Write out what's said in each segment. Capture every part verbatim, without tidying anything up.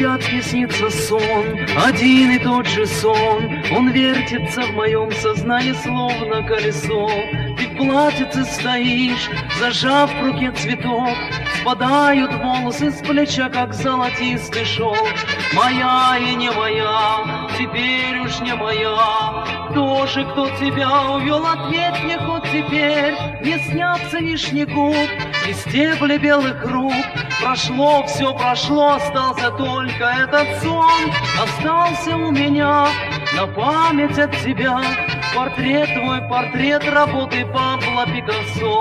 опять мне снится сон, один и тот же сон. Он вертится в моем сознании, словно колесо. Ты в платьице стоишь, зажав в руке цветок. Спадают волосы с плеча, как золотистый шелк. Моя и не моя, теперь уж не моя. Кто же, кто тебя увел, ответь мне хоть теперь. Не снятся вишни губ и стебли белых рук. Прошло, все прошло, остался только этот сон. Остался у меня на память от тебя портрет твой, портрет работы Пабло Пикассо.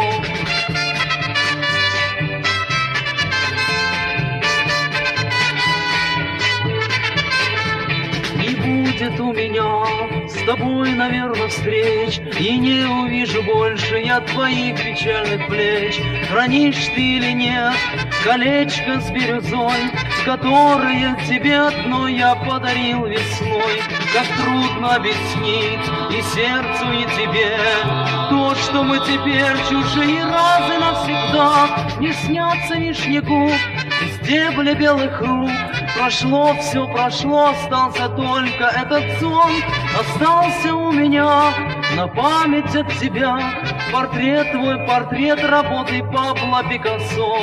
Будет у меня с тобой, наверное, встреч, и не увижу больше я твоих печальных плеч. Хранишь ты или нет колечко с бирюзой, которое тебе одной я подарил весной? Как трудно объяснить и сердцу, и тебе то, что мы теперь чужие раз и навсегда. Не снятся вишни губ и стебли белых рук. Прошло, все прошло, остался только этот сон. Остался у меня на память от тебя портрет твой, портрет работы Пабло Пикассо.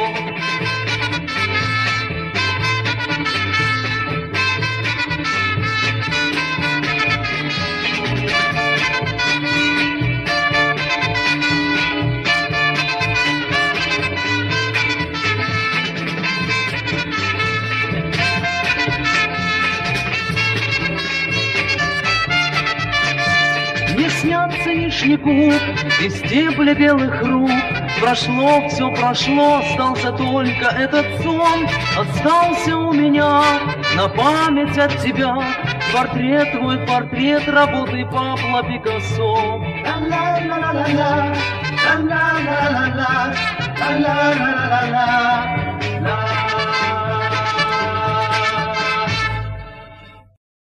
Не снятся вишни губ и стебли белых рук. Прошло, все прошло, остался только этот сон. Остался у меня на память от тебя портрет твой, портрет работы Пабло Пикассо.